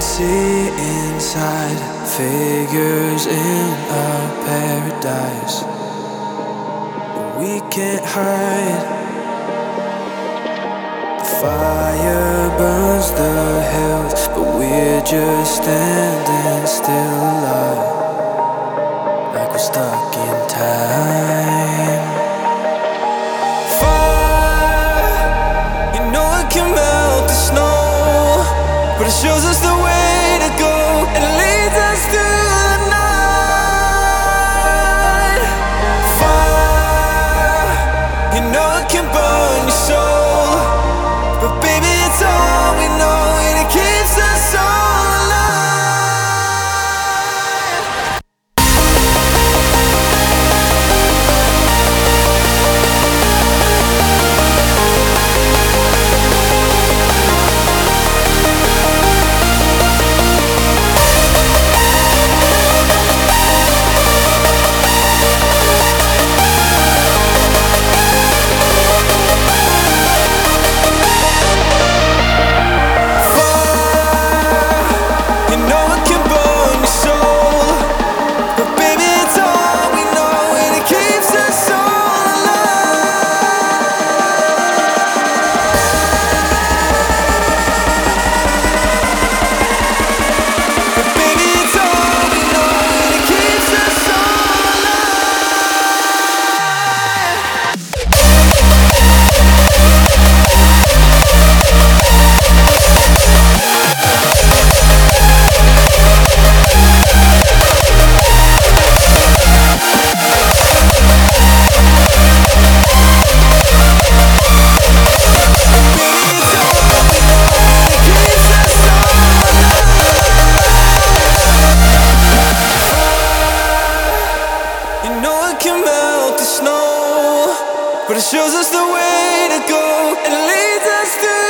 see inside figures in a paradise. We can't hide. The fire burns the hills, but we're just standing still alive, like we're stuck in time. Fire, you know it can melt the snow, but it shows us the way to go, and it leads us through the night. Fire, you know it can burn your soul, but baby it's all we know, and it keeps us all alive. But it shows us the way to go, and it leads us through